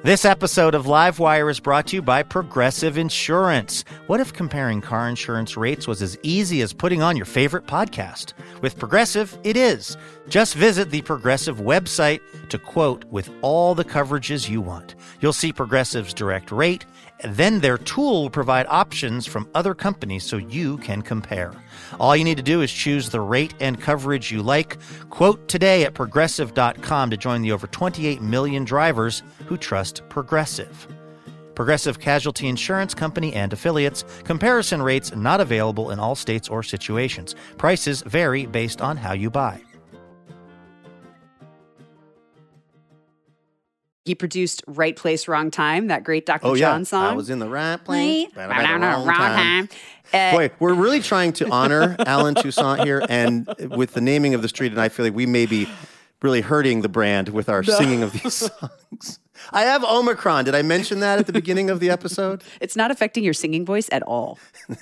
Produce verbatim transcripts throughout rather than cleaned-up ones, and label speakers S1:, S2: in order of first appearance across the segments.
S1: This episode of Livewire is brought to you by Progressive Insurance. What if comparing car insurance rates was as easy as putting on your favorite podcast? With Progressive, it is. Just visit the Progressive website to quote with all the coverages you want. You'll see Progressive's direct rate, and then their tool will provide options from other companies so you can compare. All you need to do is choose the rate and coverage you like. Quote today at progressive dot com to join the over twenty-eight million drivers who trust Progressive. Progressive Casualty Insurance Company and affiliates. Comparison rates not available in all states or situations. Prices vary based on how you buy.
S2: He produced Right Place, Wrong Time, that great Doctor
S3: Oh,
S2: John
S3: yeah.
S2: song.
S3: I was in the right place, but I'm at the
S2: Wrong
S3: wrong time.
S2: Uh,
S3: Boy, we're really trying to honor Alan Toussaint here, and with the naming of the street, and I feel like we may be really hurting the brand with our
S2: No.
S3: singing of these songs. I have Omicron. Did I mention that at the beginning of the episode?
S2: It's not affecting your singing voice at all.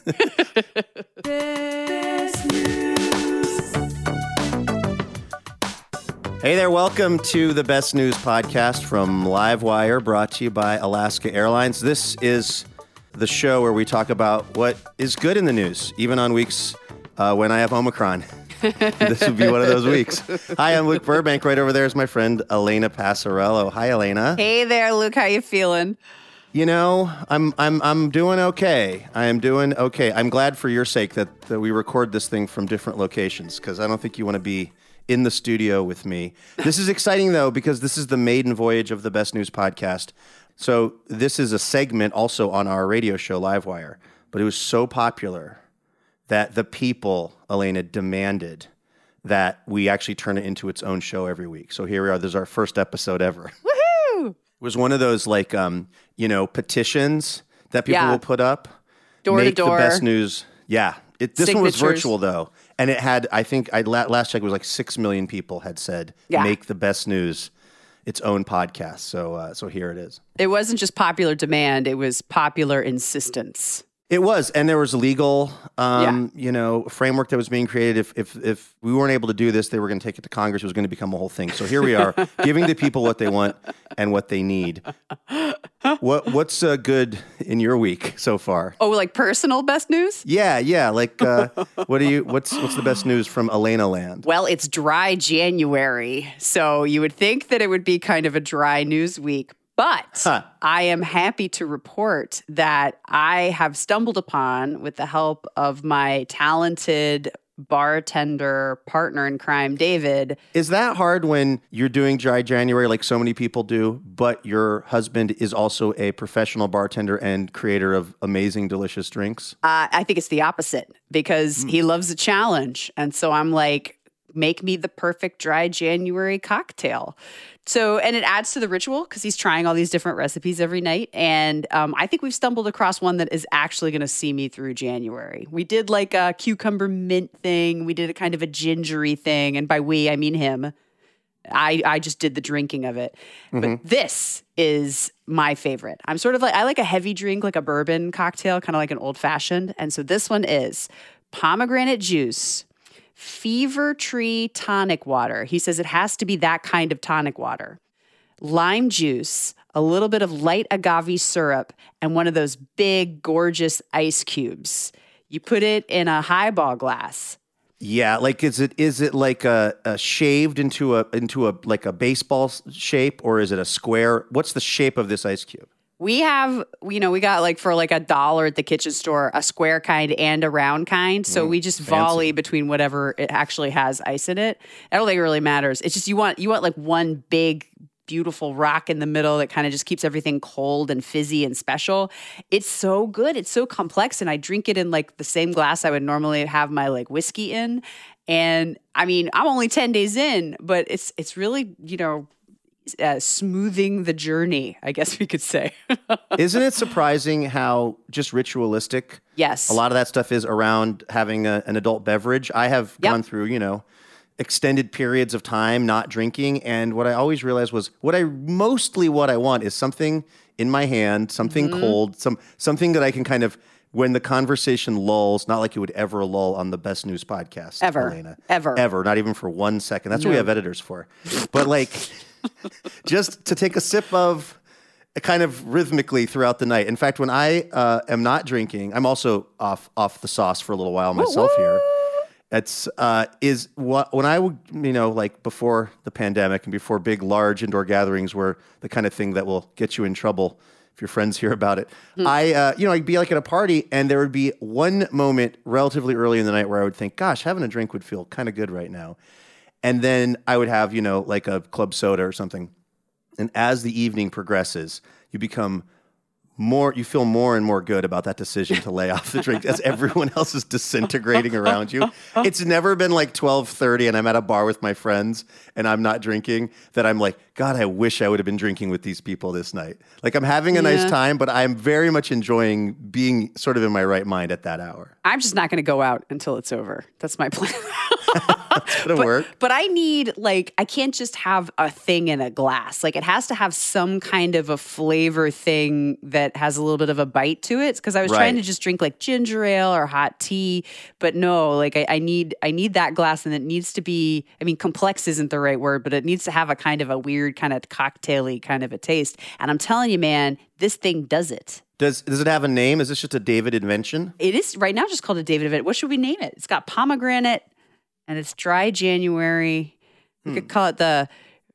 S3: Hey there, welcome to the Best News Podcast from Livewire, brought to you by Alaska Airlines. This is the show where we talk about what is good in the news, even on weeks uh, when I have Omicron. This would be one of those weeks. Hi, I'm Luke Burbank. Right over there is my friend Elena Passarello. Hi, Elena.
S2: Hey there, Luke. How you feeling?
S3: You know, I'm I'm I'm doing okay. I am doing okay. I'm glad for your sake that, that we record this thing from different locations, because I don't think you want to be in the studio with me. This is exciting, though, because this is the maiden voyage of the Best News Podcast. So this is a segment also on our radio show, Livewire. But it was so popular that the people, Elena, demanded that we actually turn it into its own show every week. So here we are. This is our first episode ever.
S2: Woohoo!
S3: It was one of those, like, um, you know, petitions that people
S2: Yeah.
S3: will put up.
S2: Door to
S3: Make
S2: door.
S3: the best news. Yeah. It, this one was
S2: Signatures.
S3: virtual, though. And it had, I think, I la- last check, it was like six million people had said,
S2: Yeah.
S3: make the best news its own podcast. So, uh, so here it is.
S2: It wasn't just popular demand, it was popular insistence.
S3: It was, and there was legal, um, you know, framework that was being created. If if if we weren't able to do this, they were going to take it to Congress. It was going to become a whole thing. So here we are, giving the people what they want and what they need. What what's uh, good in your week so far?
S2: Oh, like personal best news?
S3: Yeah, yeah. Like, uh, what do you? What's what's the best news from Elena Land?
S2: Well, it's dry January, so you would think that it would be kind of a dry news week. But
S3: Huh.
S2: I am happy to report that I have stumbled upon, with the help of my talented bartender partner in crime, David.
S3: Is that hard when you're doing dry January like so many people do, but your husband is also a professional bartender and creator of amazing, delicious drinks?
S2: Uh, I think it's the opposite, because he loves a challenge. And so I'm like, make me the perfect dry January cocktail. So, and it adds to the ritual because he's trying all these different recipes every night. And um, I think we've stumbled across one that is actually going to see me through January. We did like a cucumber mint thing. We did a kind of a gingery thing. And by we, I mean him. I, I just did the drinking of it.
S3: Mm-hmm.
S2: But this is my favorite. I'm sort of like, I like a heavy drink, like a bourbon cocktail, kind of like an old fashioned. And so this one is pomegranate juice, Fever Tree tonic water. He says it has to be that kind of tonic water. Lime juice, a little bit of light agave syrup, and one of those big, gorgeous ice cubes. You put it in a highball glass.
S3: Yeah, like is it is it like a, a shaved into a into a like a baseball s- shape, or is it a square? What's the shape of this ice cube?
S2: We have, you know, we got like for like a dollar at the kitchen store, a square kind and a round kind. So
S3: Mm,
S2: we just
S3: fancy.
S2: volley between whatever it actually has ice in it. I don't think it really matters. It's just you want you want like one big, beautiful rock in the middle that kind of just keeps everything cold and fizzy and special. It's so good. It's so complex. And I drink it in like the same glass I would normally have my like whiskey in. And I mean, I'm only ten days in, but it's it's really, you know, Uh, smoothing the journey, I guess we could say.
S3: Isn't it surprising how just ritualistic
S2: Yes.
S3: a lot of that stuff is around having a, an adult beverage? I have
S2: Yep.
S3: gone through, you know, extended periods of time not drinking, and what I always realized was what I mostly what I want is something in my hand, something
S2: Mm-hmm.
S3: cold, some something that I can kind of, when the conversation lulls, not like it would ever lull on the Best News Podcast,
S2: Ever.
S3: Elena.
S2: Ever.
S3: Ever, not even for one second. That's what we
S2: No.
S3: have editors for. But like, just to take a sip of kind of rhythmically throughout the night. In fact, when I uh, am not drinking, I'm also off off the sauce for a little while myself
S2: Woo-woo.
S3: here. It's uh, is what when I would you know like before the pandemic and before big large indoor gatherings were the kind of thing that will get you in trouble if your friends hear about it.
S2: Hmm.
S3: I uh, you know I'd be like at a party and there would be one moment relatively early in the night where I would think, gosh, having a drink would feel kind of good right now, and then I would have you know like a club soda or something, and as the evening progresses, you become more, you feel more and more good about that decision to lay off the drink as everyone else is disintegrating around you. It's never been like twelve thirty and I'm at a bar with my friends and I'm not drinking that I'm like, God, I wish I would have been drinking with these people this night. Like I'm having a
S2: Yeah.
S3: nice time, but I'm very much enjoying being sort of in my right mind at that hour.
S2: I'm just not going to go out until it's over. That's my plan.
S3: It's gonna
S2: but,
S3: work.
S2: but I need, like, I can't just have a thing in a glass. Like, it has to have some kind of a flavor thing that has a little bit of a bite to it. Because I was
S3: Right.
S2: trying to just drink like ginger ale or hot tea, but no, like I, I need, I need that glass, and it needs to be. I mean, complex isn't the right word, but it needs to have a kind of a weird, kind of cocktaily kind of a taste. And I'm telling you, man, this thing does it.
S3: Does does it have a name? Is this just a David invention?
S2: It is right now just called a David event. What should we name it? It's got pomegranate and it's dry January. We
S3: Hmm.
S2: could call it the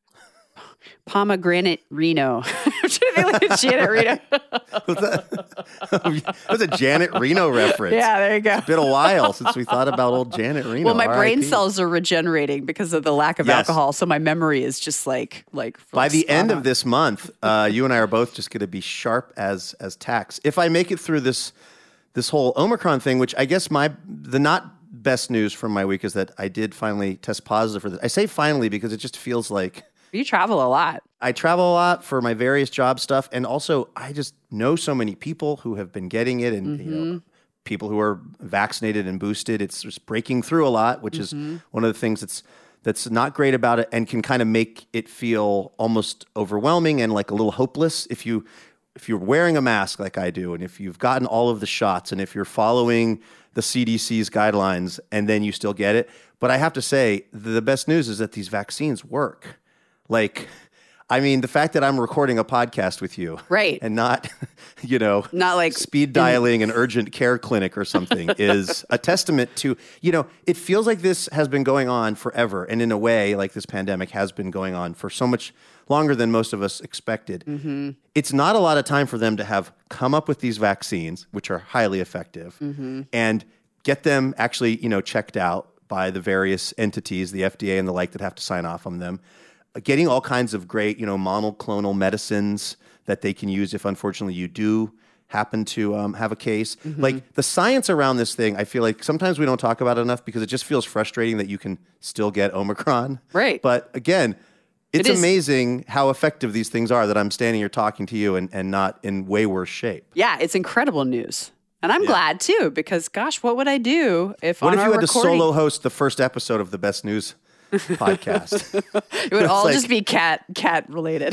S2: pomegranate Reno. I'm trying to think like a Janet Reno.
S3: Was that, that was a Janet Reno reference.
S2: Yeah, there you go.
S3: It's been a while since we thought about old Janet Reno.
S2: Well, my
S3: R I P
S2: brain cells are regenerating because of the lack of
S3: Yes.
S2: alcohol, so my memory is just like like.
S3: By the
S2: spot
S3: end
S2: on.
S3: of this month, uh, you and I are both just going to be sharp as as tacks. If I make it through this this whole Omicron thing, which I guess my the not best news from my week is that I did finally test positive for this. I say finally because it just feels like
S2: You travel a lot.
S3: I travel a lot for my various job stuff, and also I just know so many people who have been getting it, and you know, people who are vaccinated and boosted. It's just breaking through a lot, which is one of the things that's that's not great about it, and can kind of make it feel almost overwhelming and like a little hopeless if you if you're wearing a mask like I do, and if you've gotten all of the shots, and if you're following the C D C's guidelines, and then you still get it. But I have to say, the best news is that these vaccines work. Like, I mean, the fact that I'm recording a podcast with you,
S2: Right.
S3: and not, you know,
S2: Not like
S3: speed dialing an urgent care clinic or something, is a testament to, you know, it feels like this has been going on forever, and in a way, like this pandemic has been going on for so much longer than most of us expected.
S2: Mm-hmm.
S3: It's not a lot of time for them to have come up with these vaccines, which are highly effective,
S2: Mm-hmm.
S3: and get them actually, you know, checked out by the various entities, the F D A and the like, that have to sign off on them. Getting all kinds of great, you know, monoclonal medicines that they can use if, unfortunately, you do happen to um, have a case.
S2: Mm-hmm.
S3: Like the science around this thing, I feel like sometimes we don't talk about it enough because it just feels frustrating that you can still get Omicron.
S2: Right.
S3: But again, it's
S2: It is-
S3: amazing how effective these things are that I'm standing here talking to you and, and not in way worse shape.
S2: Yeah, it's incredible news. And I'm glad too, because gosh, what would I do if
S3: What
S2: on
S3: if
S2: our
S3: you had
S2: recording,
S3: to solo host the first episode of the Best News podcast?
S2: it would all
S3: like-
S2: just be cat cat related.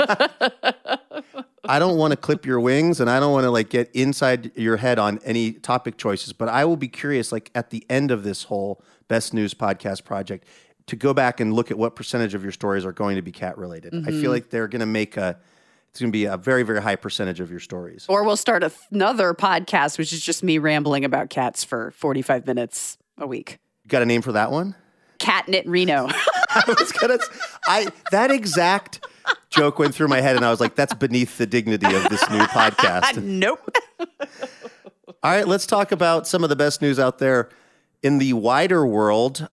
S3: I don't want to clip your wings, and I don't want to like get inside your head on any topic choices, but I will be curious, like at the end of this whole Best News podcast project, to go back and look at what percentage of your stories are going to be cat related. I feel like they're going to make a, it's going to be a very, very high percentage of your stories.
S2: Or we'll start a th- another podcast, which is just me rambling about cats for forty-five minutes a week.
S3: You got a name for that one?
S2: Catnip Reno.
S3: I was gonna, I that exact joke went through my head, and I was like, that's beneath the dignity of this new podcast.
S2: Nope.
S3: All right, let's talk about some of the best news out there in the wider world.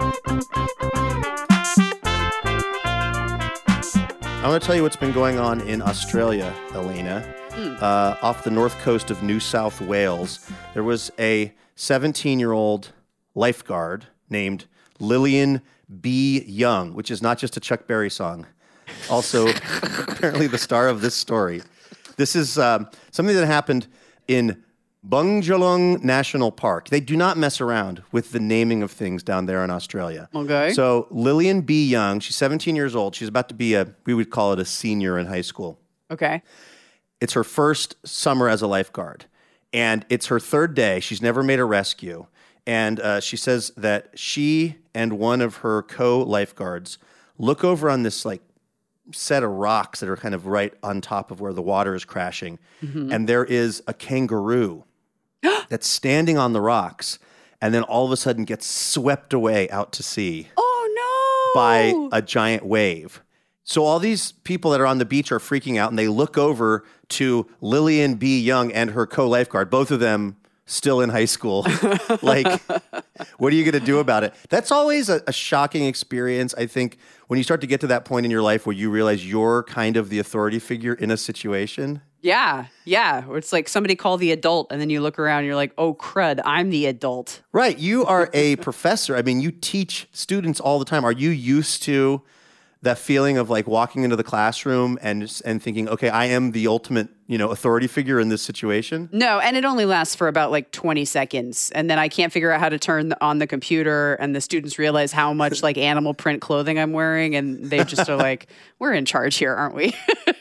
S3: I want to tell you what's been going on in Australia, Elena. Uh, off the north coast of New South Wales, there was a seventeen-year-old lifeguard named Lillian B. Young, which is not just a Chuck Berry song. Also, apparently the star of this story. This is um, something that happened in Bundjalung National Park. They do not mess around with the naming of things down there in Australia.
S2: Okay.
S3: So Lillian B. Young, she's seventeen years old. She's about to be a, we would call it a senior in high school.
S2: Okay.
S3: It's her first summer as a lifeguard, and it's her third day. She's never made a rescue, and uh, she says that she and one of her co-lifeguards look over on this like set of rocks that are kind of right on top of where the water is crashing. Mm-hmm. And there is a kangaroo that's standing on the rocks and then all of a sudden gets swept away out to sea.
S2: Oh, no.
S3: By a giant wave. So all these people that are on the beach are freaking out and they look over to Lillian B. Young and her co-lifeguard, both of them still in high school. Like, what are you going to do about it? That's always a, a shocking experience, I think, when you start to get to that point in your life where you realize you're kind of the authority figure in a situation.
S2: Yeah, yeah. It's like somebody call the adult, and then you look around and you're like, oh, crud, I'm the adult.
S3: Right. You are a professor. I mean, you teach students all the time. Are you used to that feeling of like walking into the classroom and and thinking, okay, I am the ultimate, you know, authority figure in this situation?
S2: No, and it only lasts for about like twenty seconds. And then I can't figure out how to turn on the computer, and the students realize how much like animal print clothing I'm wearing, and they just are like, we're in charge here, aren't we?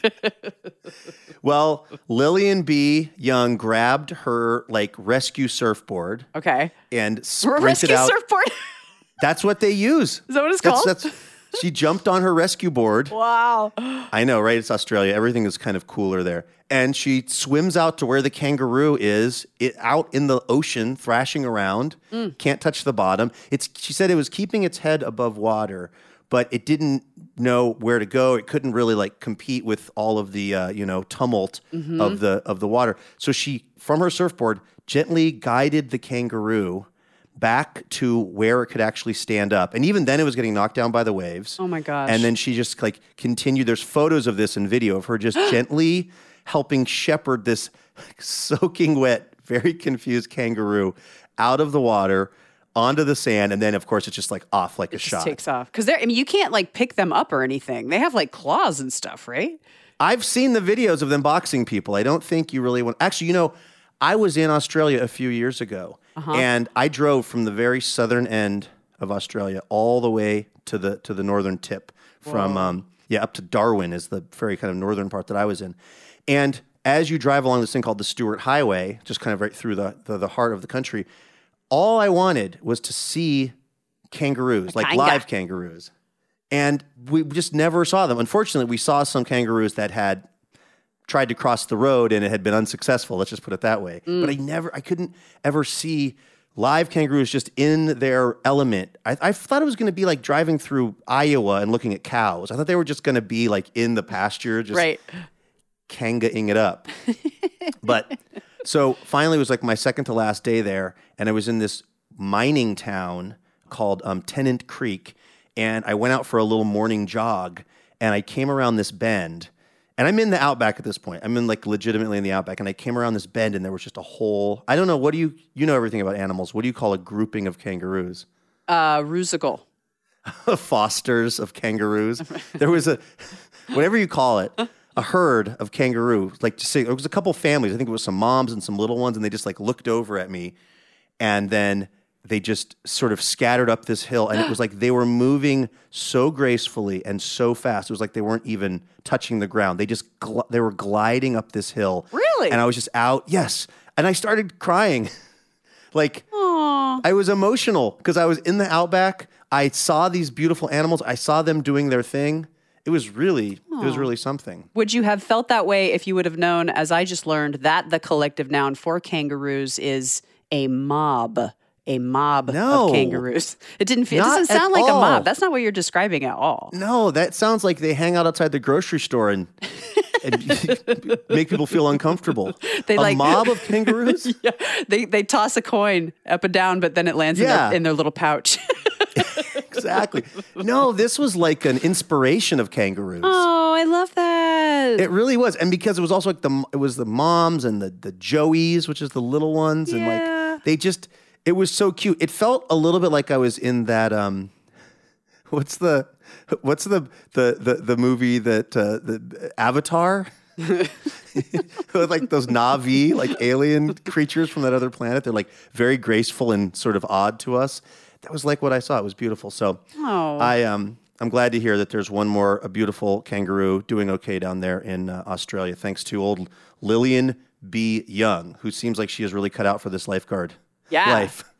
S3: Well, Lillian B. Young grabbed her like rescue surfboard.
S2: Okay.
S3: And sprinted
S2: rescue
S3: out.
S2: surfboard?
S3: That's what they use.
S2: Is that what it's
S3: that's,
S2: called?
S3: That's, she jumped on her rescue board.
S2: Wow.
S3: I know, right? It's Australia. Everything is kind of cooler there. And she swims out to where the kangaroo is, it, out in the ocean, thrashing around. Mm. Can't touch the bottom. It's. She said it was keeping its head above water, but it didn't know where to go. It couldn't really like compete with all of the uh, you know tumult mm-hmm. of the of the water. So she, from her surfboard, gently guided the kangaroo back to where it could actually stand up. And even then it was getting knocked down by the waves.
S2: Oh my gosh.
S3: And then she just like continued. There's photos of this in video of her just gently helping shepherd this soaking wet, very confused kangaroo out of the water onto the sand. And then of course it's just like off like
S2: it
S3: a
S2: just
S3: shot.
S2: Takes off. Because they're I mean you can't like pick them up or anything. They have like claws and stuff, right?
S3: I've seen the videos of them boxing people. I don't think you really want actually, you know, I was in Australia a few years ago. Uh-huh. And I drove from the very southern end of Australia all the way to the to the northern tip, from um, yeah up to Darwin is the very kind of northern part that I was in. And as you drive along this thing called the Stuart Highway, just kind of right through the the, the heart of the country, all I wanted was to see kangaroos, like live kangaroos, and we just never saw them. Unfortunately, we saw some kangaroos that had tried to cross the road and it had been unsuccessful. Let's just put it that way. Mm. But I never, I couldn't ever see live kangaroos just in their element. I, I thought it was going to be like driving through Iowa and looking at cows. I thought they were just going to be like in the pasture, just
S2: right.
S3: kanga-ing it up. But so finally it was like my second to last day there, and I was in this mining town called um, Tennant Creek, and I went out for a little morning jog, and I came around this bend. And I'm in the outback at this point. I'm in like legitimately in the outback. And I came around this bend and there was just a whole, I don't know, what do you, you know everything about animals. What do you call a grouping of kangaroos?
S2: Uh, rusical.
S3: Fosters of kangaroos. There was a, whatever you call it, a herd of kangaroo. Like to say, there was a couple families. I think it was some moms and some little ones. And they just like looked over at me. And then they just sort of scattered up this hill, and it was like they were moving so gracefully and so fast. It was like they weren't even touching the ground. They just gl- they were gliding up this hill.
S2: Really?
S3: And I was just out. Yes. And I started crying. Like,
S2: aww.
S3: I was emotional because I was in the outback. I saw these beautiful animals. I saw them doing their thing. It was really, aww. It was really something.
S2: Would you have felt that way if you would have known, as I just learned, that the collective noun for kangaroos is a mob? A mob
S3: no,
S2: of kangaroos. It didn't feel. It doesn't sound like
S3: all.
S2: a mob. That's not what you're describing at all.
S3: No, that sounds like they hang out outside the grocery store and, and make people feel uncomfortable.
S2: They
S3: a
S2: like,
S3: mob of kangaroos.
S2: Yeah, they they toss a coin up and down, but then it lands
S3: yeah.
S2: in, their, in their little pouch.
S3: Exactly. No, this was like an inspiration of kangaroos.
S2: Oh, I love that.
S3: It really was, and because it was also like the it was the moms and the the joeys, which is the little ones,
S2: yeah.
S3: and like they just. It was so cute. It felt a little bit like I was in that. Um, what's the what's the the the, the movie that uh, the Avatar? Like those Na'vi, like alien creatures from that other planet. They're like very graceful and sort of odd to us. That was like what I saw. It was beautiful. So
S2: oh.
S3: I um I'm glad to hear that there's one more a beautiful kangaroo doing okay down there in uh, Australia, thanks to old Lillian B. Young, who seems like she is really cut out for this lifeguard.
S2: Yeah.
S3: Life.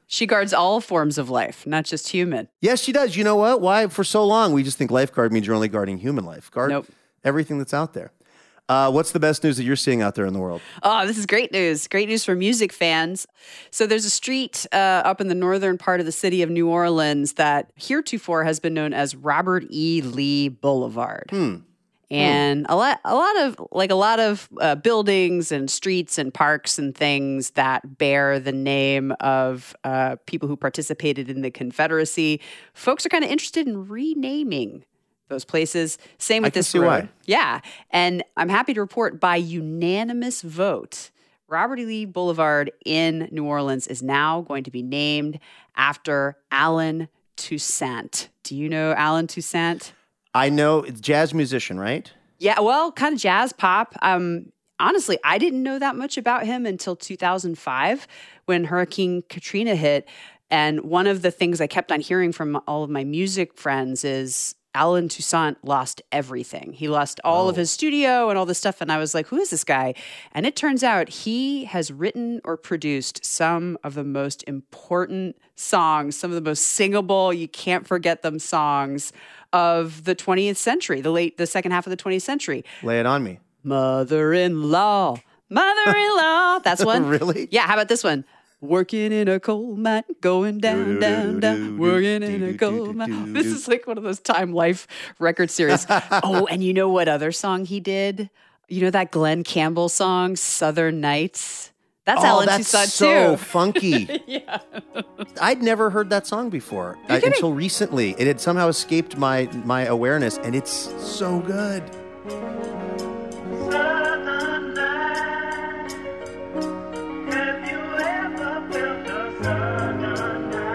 S2: She guards all forms of life, not just human.
S3: Yes, she does. You know what? Why? For so long, we just think lifeguard means you're only guarding human life. Guard
S2: Nope.
S3: everything that's out there. Uh, what's the best news that you're seeing out there in the world?
S2: Oh, this is great news. Great news for music fans. So there's a street uh, up in the northern part of the city of New Orleans that heretofore has been known as Robert E. Lee Boulevard.
S3: Hmm.
S2: And a lot, a lot of like a lot of uh, buildings and streets and parks and things that bear the name of uh, people who participated in the Confederacy. Folks are kind of interested in renaming those places. Same with
S3: I can
S2: this
S3: see
S2: road.
S3: why.
S2: Yeah. And I'm happy to report by unanimous vote, Robert E. Lee Boulevard in New Orleans is now going to be named after Allen Toussaint. Do you know Allen Toussaint?
S3: I know it's jazz musician, right?
S2: Yeah, well, kind of jazz pop. Um, honestly, I didn't know that much about him until two thousand five when Hurricane Katrina hit. And one of the things I kept on hearing from all of my music friends is Allen Toussaint lost everything. He lost all
S3: Oh.
S2: of his studio and all this stuff. And I was like, who is this guy? And it turns out he has written or produced some of the most important songs, some of the most singable, you can't forget them songs of the twentieth century, the late, the second half of the twentieth century.
S3: Lay it on me.
S2: Mother-in-law, mother-in-law. That's one.
S3: Really?
S2: Yeah, how about this one? Working in a coal mine, going down, down, down, working in a coal mine. This is like one of those Time Life record series. Oh, and you know what other song he did? You know that Glenn Campbell song, Southern Nights? That's
S3: oh,
S2: Allen
S3: that's
S2: Toussaint
S3: so
S2: too.
S3: funky.
S2: Yeah.
S3: I'd never heard that song before uh,
S2: kidding?
S3: until recently. It had somehow escaped my my awareness, and it's so good.
S4: Southern night, have you ever felt a southern night?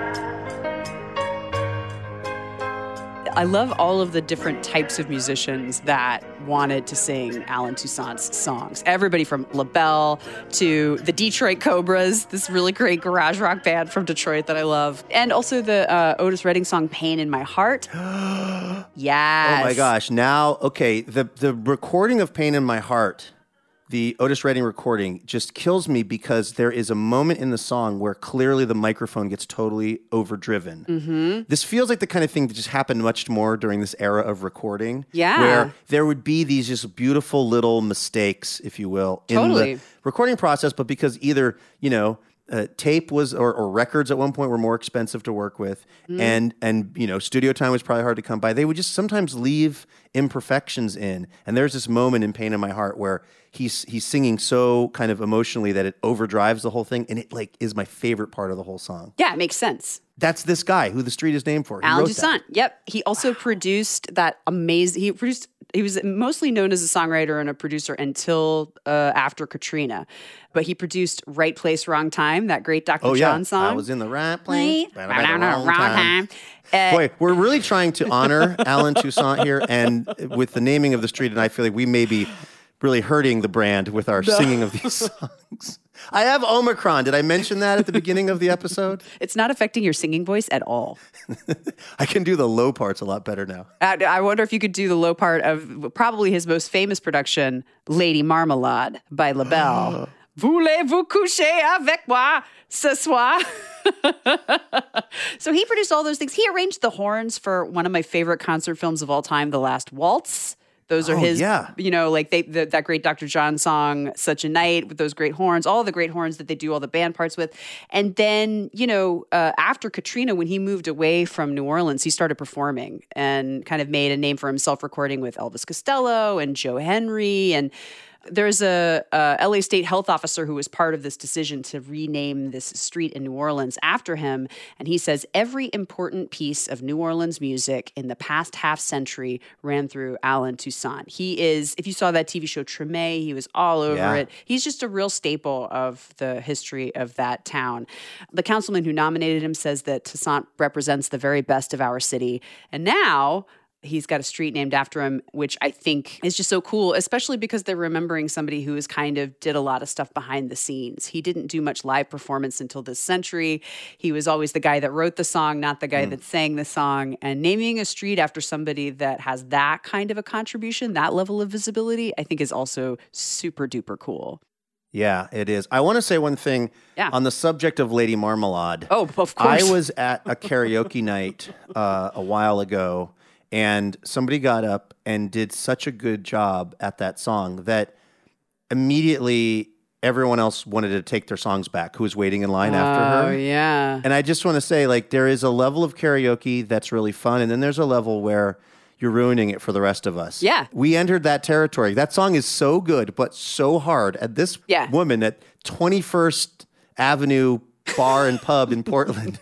S2: I love all of the different types of musicians that wanted to sing Allen Toussaint's songs. Everybody from LaBelle to the Detroit Cobras, this really great garage rock band from Detroit that I love. And also the uh, Otis Redding song, Pain in My Heart. Yes.
S3: Oh my gosh. Now, okay, the, the recording of Pain in My Heart, the Otis Redding recording, just kills me because there is a moment in the song where clearly the microphone gets totally overdriven.
S2: Mm-hmm.
S3: This feels like the kind of thing that just happened much more during this era of recording.
S2: Yeah.
S3: Where there would be these just beautiful little mistakes, if you will, in
S2: Totally.
S3: the recording process, but because either, you know, Uh, tape was or, or records at one point were more expensive to work with,
S2: Mm.
S3: and and you know studio time was probably hard to come by. They would just sometimes leave imperfections in, and there's this moment in Pain in My Heart where he's he's singing so kind of emotionally that it overdrives the whole thing, and it like is my favorite part of the whole song.
S2: Yeah, it makes sense.
S3: That's this guy who the street is named for. He
S2: Allen
S3: wrote that.
S2: Toussaint. Yep. He also produced that amazing. He produced. He was mostly known as a songwriter and a producer until uh, after Katrina, but he produced "Right Place, Wrong Time," that great Doctor
S3: Oh yeah,
S2: John song.
S3: I was in the right place,
S2: Right.
S3: but at the wrong
S2: Wrong
S3: time.
S2: time. Uh,
S3: Boy, we're really trying to honor Allen Toussaint here, and with the naming of the street, and I feel like we may be really hurting the brand with our singing of these songs. I have Omicron. Did I mention that at the beginning of the episode?
S2: It's not affecting your singing voice at all.
S3: I can do the low parts a lot better now.
S2: I, I wonder if you could do the low part of probably his most famous production, Lady Marmalade by LaBelle. Voulez-vous coucher avec moi ce soir? So he produced all those things. He arranged the horns for one of my favorite concert films of all time, The Last Waltz. Those are
S3: Oh,
S2: his,
S3: yeah.
S2: you know, like they the, that great Doctor John song, Such a Night, with those great horns, all the great horns that they do all the band parts with. And then, you know, uh, after Katrina, when he moved away from New Orleans, he started performing and kind of made a name for himself recording with Elvis Costello and Joe Henry. And there's a, a L A State health officer who was part of this decision to rename this street in New Orleans after him. And he says every important piece of New Orleans music in the past half century ran through Allen Toussaint. He is, if you saw that T V show Treme, he was all over
S3: Yeah.
S2: it. He's just a real staple of the history of that town. The councilman who nominated him says that Toussaint represents the very best of our city. And now he's got a street named after him, which I think is just so cool, especially because they're remembering somebody who is kind of did a lot of stuff behind the scenes. He didn't do much live performance until this century. He was always the guy that wrote the song, not the guy that sang the song. And naming a street after somebody that has that kind of a contribution, that level of visibility, I think is also super duper cool.
S3: Yeah, it is. I want to say one thing
S2: Yeah.
S3: on the subject of Lady Marmalade.
S2: Oh, of course.
S3: I was at a karaoke night uh, a while ago, and somebody got up and did such a good job at that song that immediately everyone else wanted to take their songs back who was waiting in line after
S2: Oh,
S3: her.
S2: yeah.
S3: And I just want to say, like, there is a level of karaoke that's really fun, and then there's a level where you're ruining it for the rest of us.
S2: Yeah.
S3: We entered that territory. That song is so good, but so hard. And this
S2: Yeah.
S3: woman at twenty-first Avenue Bar and Pub in Portland,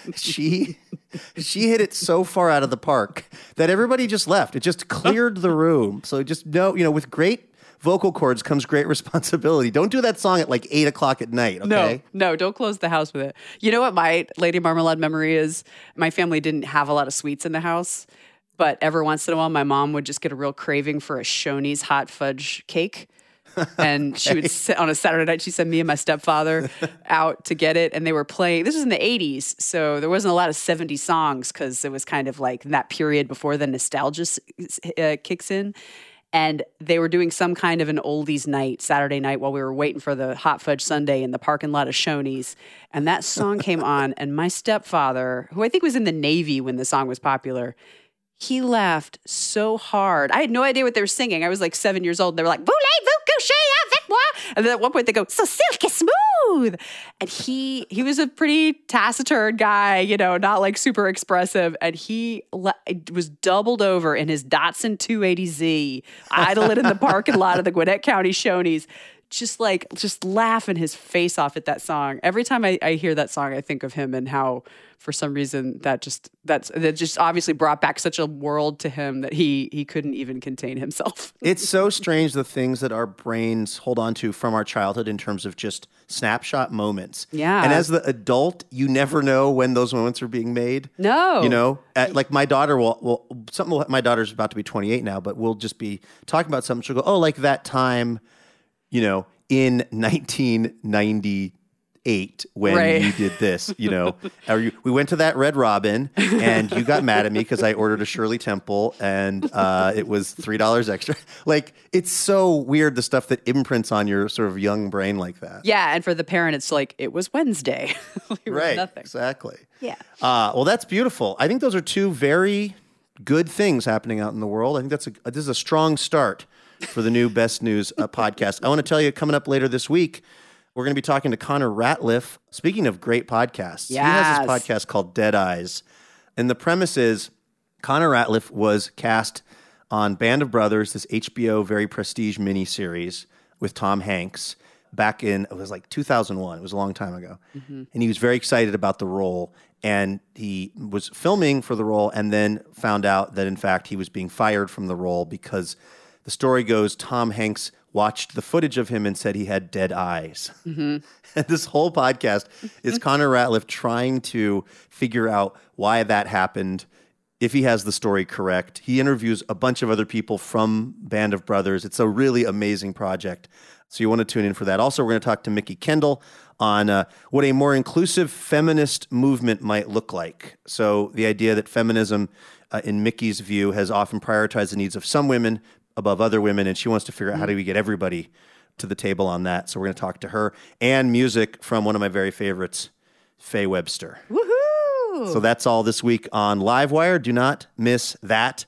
S3: she she hit it so far out of the park that everybody just left. It just cleared the room. So just know, you know, with great vocal cords comes great responsibility. Don't do that song at like eight o'clock at night, okay?
S2: No, no, don't close the house with it. You know what my Lady Marmalade memory is? My family didn't have a lot of sweets in the house, but every once in a while, my mom would just get a real craving for a Shoney's hot fudge cake. And okay. She would sit on a Saturday night, she'd send me and my stepfather out to get it. And they were playing, this was in the eighties. So there wasn't a lot of seventies songs because it was kind of like that period before the nostalgia uh, kicks in. And they were doing some kind of an oldies night, Saturday night, while we were waiting for the hot fudge sundae in the parking lot of Shoney's. And that song came on, and my stepfather, who I think was in the Navy when the song was popular, he laughed so hard. I had no idea what they were singing. I was like seven years old. And they were like, voulez-vous coucher avec moi? And then at one point they go, so silky smooth. And he he was a pretty taciturn guy, you know, not like super expressive. And he le- was doubled over in his Datsun two eighty Z, idling in the parking lot of the Gwinnett County Shoney's, just like, just laughing his face off at that song. Every time I, I hear that song, I think of him and how, for some reason, that just that's that just obviously brought back such a world to him that he he couldn't even contain himself.
S3: It's so strange the things that our brains hold on to from our childhood in terms of just snapshot moments.
S2: Yeah.
S3: And as the adult, you never know when those moments are being made.
S2: No.
S3: You know, uh, like my daughter will, will something. Will, my daughter's about to be twenty-eight now, but we'll just be talking about something. She'll go, "Oh, like that time, you know, in nineteen ninety-eight when
S2: right.
S3: you did this, you know, or you, we went to that Red Robin and you got mad at me because I ordered a Shirley Temple and uh, it was three dollars extra." Like, it's so weird, the stuff that imprints on your sort of young brain like that.
S2: Yeah. And for the parent, it's like, it was Wednesday. It was
S3: right.
S2: Nothing.
S3: Exactly.
S2: Yeah.
S3: Uh, well, that's beautiful. I think those are two very good things happening out in the world. I think that's a, this is a strong start for the new Best News uh, podcast. I want to tell you, coming up later this week, we're going to be talking to Connor Ratliff. Speaking of great podcasts,
S2: yes.
S3: He has this podcast called Dead Eyes. And the premise is Connor Ratliff was cast on Band of Brothers, this H B O very prestige miniseries with Tom Hanks back in, it was like two thousand one. It was a long time ago. Mm-hmm. And he was very excited about the role. And he was filming for the role and then found out that, in fact, he was being fired from the role because the story goes Tom Hanks watched the footage of him and said he had dead eyes. Mm-hmm. And this whole podcast is Connor Ratliff trying to figure out why that happened, if he has the story correct. He interviews a bunch of other people from Band of Brothers. It's a really amazing project. So you want to tune in for that. Also, we're going to talk to Mickey Kendall on uh, what a more inclusive feminist movement might look like. So the idea that feminism, uh, in Mickey's view, has often prioritized the needs of some women above other women, and she wants to figure out how do we get everybody to the table on that. So we're going to talk to her. And music from one of my very favorites, Faye Webster.
S2: Woohoo!
S3: So that's all this week on Livewire. Do not miss that.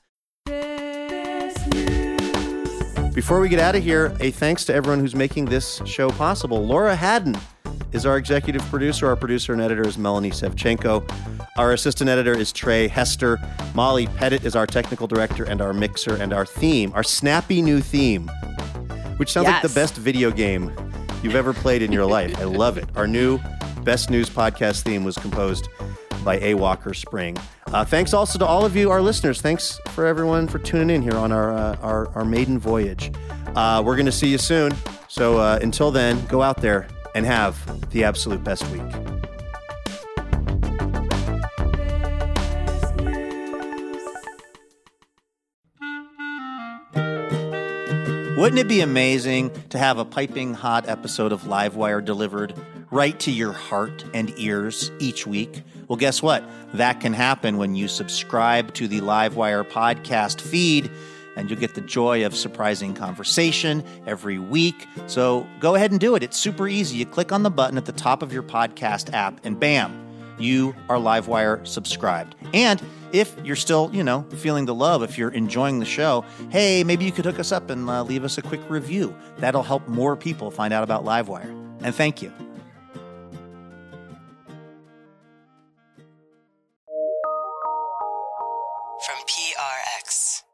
S3: Before we get out of here, a thanks to everyone who's making this show possible. Laura Haddon is our executive producer. Our producer and editor is Melanie Sevchenko. Our assistant editor is Trey Hester. Molly Pettit is our technical director and our mixer, and our theme, our snappy new theme, which sounds
S2: yes.
S3: like the best video game you've ever played in your life. I love it. Our new Best News podcast theme was composed by A. Walker Spring. Uh, thanks also to all of you, our listeners. Thanks for everyone for tuning in here on our uh, our, our maiden voyage. Uh, we're going to see you soon. So uh, until then, go out there and have the absolute best week. Wouldn't it be amazing to have a piping hot episode of Livewire delivered right to your heart and ears each week? Well, guess what? That can happen when you subscribe to the Livewire podcast feed.
S1: and you'll get the joy of surprising conversation every week. So go ahead and do it. It's super easy. You click on the button at the top of your podcast app, and bam, you are Livewire subscribed. And if you're still, you know, feeling the love, if you're enjoying the show, hey, maybe you could hook us up and uh, leave us a quick review. That'll help more people find out about Livewire. And thank you.
S5: From P R X.